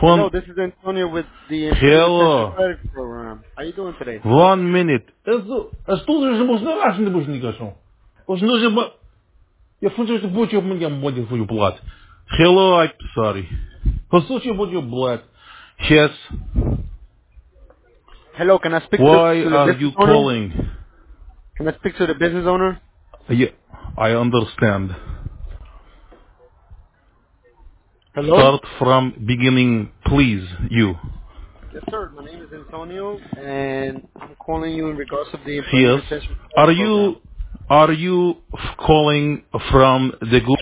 Hello, One, this is Antonio with the Employee Retention hello. Credit Program. How you doing today? 1 minute. As todas as можно раз не будешь никакого. Уж нужно я функцию что будет у меня будет for you blood. Hello, I'm sorry. For such a body blood. Yes. Hello, can I speak to Why the are business you owner? calling? Can I speak to the business owner? Yeah, I understand. Hello? Start from beginning, please. You. Yes, sir. My name is Antonio, and I'm calling you in regards to the Employee Yes. Retention Credit Are Program. you are you calling from the